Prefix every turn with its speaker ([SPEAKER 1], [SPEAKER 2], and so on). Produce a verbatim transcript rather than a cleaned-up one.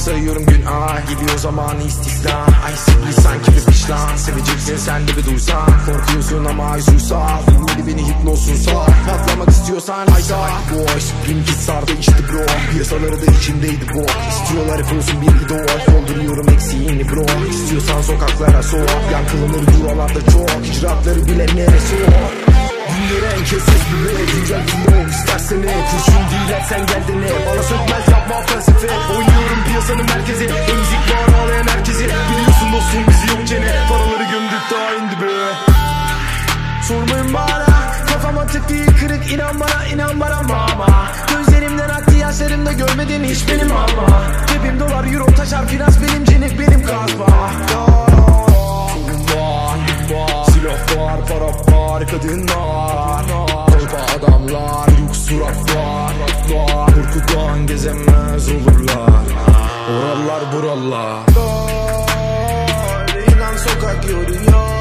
[SPEAKER 1] sayıyorum gün ay, gidiyor zamanı istisna. Ay sevgili sanki bir pişlan, seveceksin sen de bir duysan. Korkuyorsun ama ay suysal, dinledi beni hipnozsun sağ. Patlamak istiyorsan ay say boy, Supreme Kid sardı işte bro. Piyasaları da içindeydi bu, istiyorlar hep olsun bir idol. Dolduruyorum eksiğini bro, istiyorsan sokaklara soğuk. Yankılanır buralarda çok, icraatları bile neresi o. Günleri en keses bile, güncel flow istersen ne, kurşun değil sen gel de ne. Bana sökmez yapma felsefe, oynuyorum piyasanın merkezi. Emzik bağır ağlayan herkesi, biliyorsun dostum bizi yok çene. Paraları gömdük daha indi be. Sormayın bana, kafama tıktığı kırık, inan bana inan bana mama. Gözlerimden aktı yaşlarımda görmedin hiç benim ama. Cebim dolar euro taşar finans benim cennet benim kazma. Silah var, para var, kadınlar, kolpa adamlar, yük suratlar, korkudan gezemez olurlar. Oralar buralar, inan sokak yoruyor.